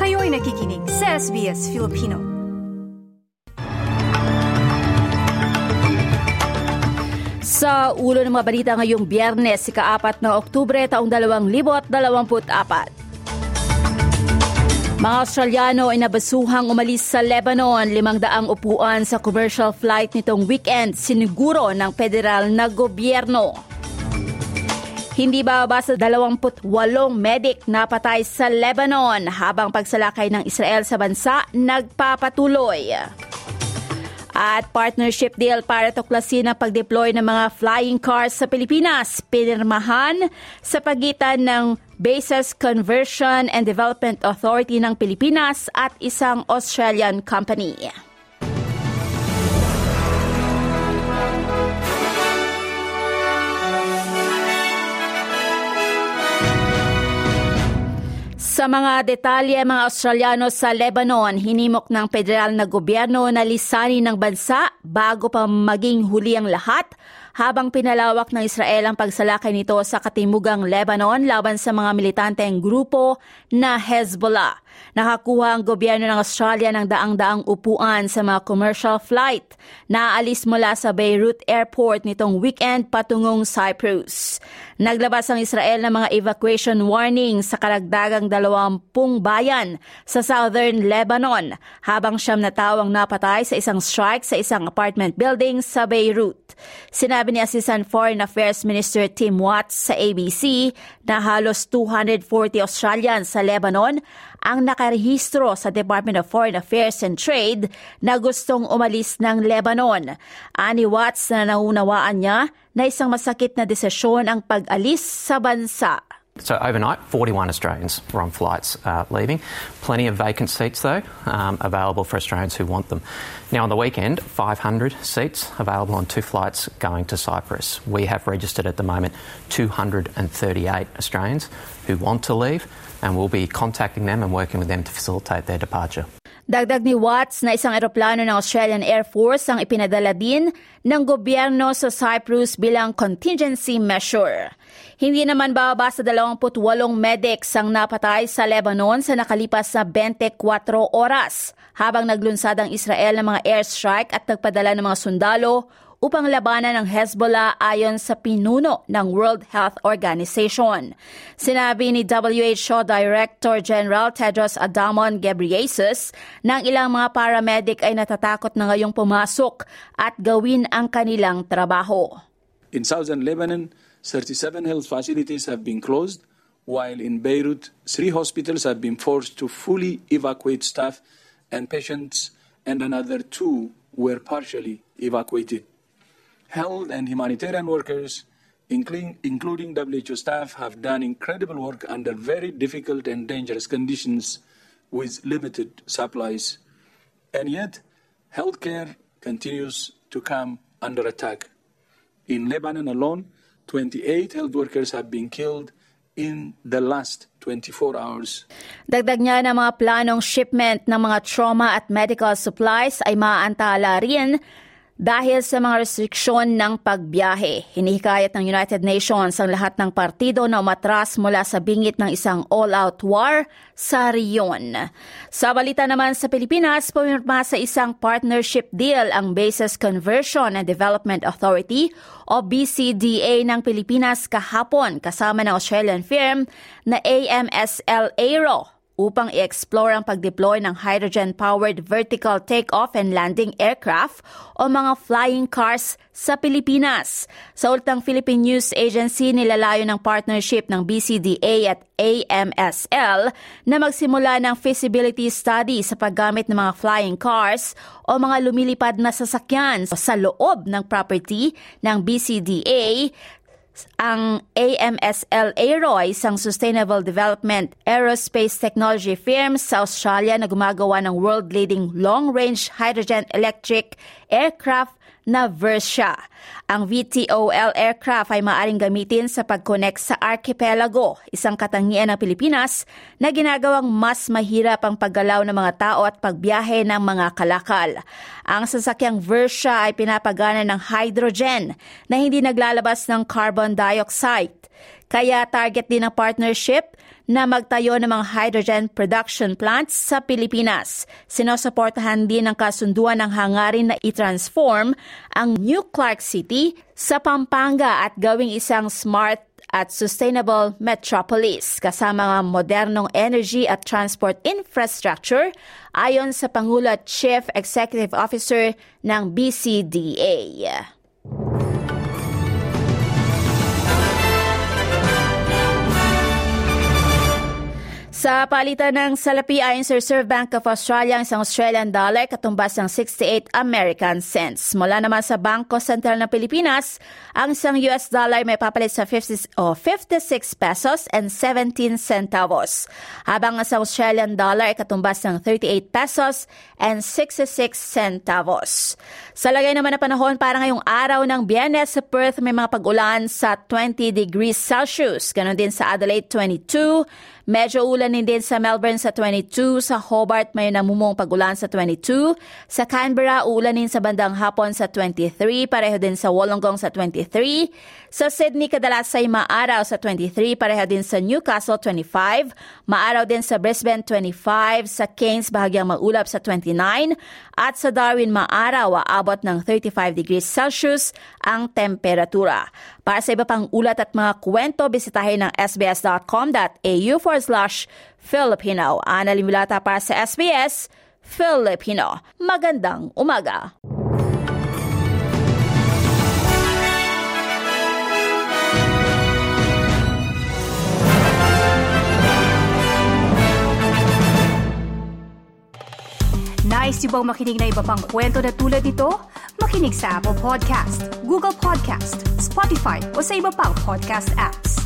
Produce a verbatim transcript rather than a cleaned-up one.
Kayo'y nakikinig sa S B S Filipino. Sa ulo ng mga balita ngayong Biyernes, ika-apat na Oktubre, taong dalawang libo at dalawamput apat. Mga Australiano ay nabasuhang umalis sa Lebanon. Limang daang upuan sa commercial flight nitong weekend siniguro ng federal na gobyerno. Hindi bababa sa dalawampu't walong medic na patay sa Lebanon habang pagsalakay ng Israel sa bansa nagpapatuloy. At partnership deal para tuklasin ang pag-deploy ng mga flying cars sa Pilipinas, pinirmahan sa pagitan ng Bases Conversion and Development Authority ng Pilipinas at isang Australian company. Sa mga detalye, mga Australiano sa Lebanon, hinimok ng federal na gobyerno na lisanin ng bansa bago pa maging huli ang lahat habang pinalawak ng Israel ang pagsalakay nito sa katimugang Lebanon laban sa mga militanteng grupo na Hezbollah. Nakakuha ang gobyerno ng Australia ng daang-daang upuan sa mga commercial flight na aalis mula sa Beirut Airport nitong weekend patungong Cyprus. Naglabas ang Israel ng mga evacuation warning sa karagdagang dalawampung bayan sa southern Lebanon habang siyam na tao ang napatay sa isang strike sa isang apartment building sa Beirut. Sinabi ni Assistant Foreign Affairs Minister Tim Watts sa A B C na halos two hundred forty Australians sa Lebanon ang nakarehistro sa Department of Foreign Affairs and Trade na gustong umalis ng Lebanon. Ani Watts na naunawaan niya na isang masakit na desisyon ang pag-alis sa bansa. So overnight, forty-one Australians were on flights uh, leaving. Plenty of vacant seats, though, um, available for Australians who want them. Now, on the weekend, five hundred seats available on two flights going to Cyprus. We have registered at the moment two hundred thirty-eight Australians who want to leave, and we'll be contacting them and working with them to facilitate their departure. Dagdag ni Watts na isang eroplano ng Australian Air Force ang ipinadala din ng gobyerno sa Cyprus bilang contingency measure. Hindi naman bababa sa dalawampu't walong medics ang napatay sa Lebanon sa nakalipas na twenty-four oras habang naglunsad ang Israel ng mga airstrike at nagpadala ng mga sundalo upang labanan ng Hezbollah ayon sa pinuno ng World Health Organization. Sinabi ni W H O Director General Tedros Adhanom Ghebreyesus na ang ilang mga paramedic ay natatakot na ngayong pumasok at gawin ang kanilang trabaho. In southern Lebanon, thirty-seven health facilities have been closed, while in Beirut, three hospitals have been forced to fully evacuate staff and patients, and another two were partially evacuated. Health and humanitarian workers, including, including W H O staff, have done incredible work under very difficult and dangerous conditions with limited supplies. And yet, healthcare continues to come under attack. In Lebanon alone, twenty-eight health workers have been killed in the last twenty-four hours. Dagdag niya na mga planong shipment ng mga trauma at medical supplies ay maaantala rin dahil sa mga restriksyon ng pagbiyahe. Hinihikayat ng United Nations ang lahat ng partido na umatras mula sa bingit ng isang all-out war sa riyon. Sa balita naman sa Pilipinas, pumirma sa isang partnership deal ang Bases Conversion and Development Authority o B C D A ng Pilipinas kahapon kasama ng Australian firm na A M S L Aero upang i-explore ang pag-deploy ng hydrogen-powered vertical take-off and landing aircraft o mga flying cars sa Pilipinas. Sa ulatang Philippine News Agency, nilalayo ng partnership ng B C D A at A M S L na magsimula ng feasibility study sa paggamit ng mga flying cars o mga lumilipad na sasakyan sa loob ng property ng B C D A. Ang A M S L Aero ay isang sustainable development aerospace technology firm sa Australia na gumagawa ng world-leading long-range hydrogen electric aircraft na Versia. Ang V T O L aircraft ay maaaring gamitin sa pag-connect sa archipelago, isang katangian ng Pilipinas na ginagawang mas mahirap ang paggalaw ng mga tao at pagbiyahe ng mga kalakal. Ang sasakyang Versia ay pinapagana ng hydrogen na hindi naglalabas ng carbon dioxide. Kaya target din ng partnership na magtayo ng mga hydrogen production plants sa Pilipinas. Sinusuportahan din ng kasunduan ng hangarin na i-transform ang New Clark City sa Pampanga at gawing isang smart at sustainable metropolis kasama ng modernong energy at transport infrastructure ayon sa Pangulo at Chief Executive Officer ng B C D A. Sa palitan ng salapi ayon sa Reserve Bank of Australia, ang isang Australian dollar katumbas ng sixty-eight American cents. Mula naman sa Bangko Sentral ng Pilipinas, ang isang U S dollar may papalit sa fifty, oh, fifty-six pesos and seventeen centavos. Habang ang isang Australian dollar ay katumbas ng thirty-eight pesos and sixty-six centavos. Sa lagay naman na panahon para ngayong araw ng Biyernes, sa Perth may mga pag-ulan sa twenty degrees Celsius. Ganon din sa Adelaide, twenty-two. Medyo ulanin din sa Melbourne sa twenty-two, sa Hobart may namumong pag-ulan sa twenty-two, sa Canberra ulanin sa bandang hapon sa twenty-three, pareho din sa Wollongong sa twenty-three, sa Sydney kadalas ay maaraw sa twenty-three, pareho din sa Newcastle twenty-five, maaraw din sa Brisbane twenty-five, sa Cairns bahagyang maulap sa twenty-nine, at sa Darwin maaraw aabot ng thirty-five degrees Celsius ang temperatura. Para sa iba pang ulat at mga kwento, bisitahin ng s b s dot com dot a u forward slash Filipino. Ana Limulata para sa S B S Filipino. Magandang umaga. Nice yung bang makinig na iba pang kwento na tulad ito? Makinig sa Apple Podcast, Google Podcast, Spotify o sa iba pang podcast apps.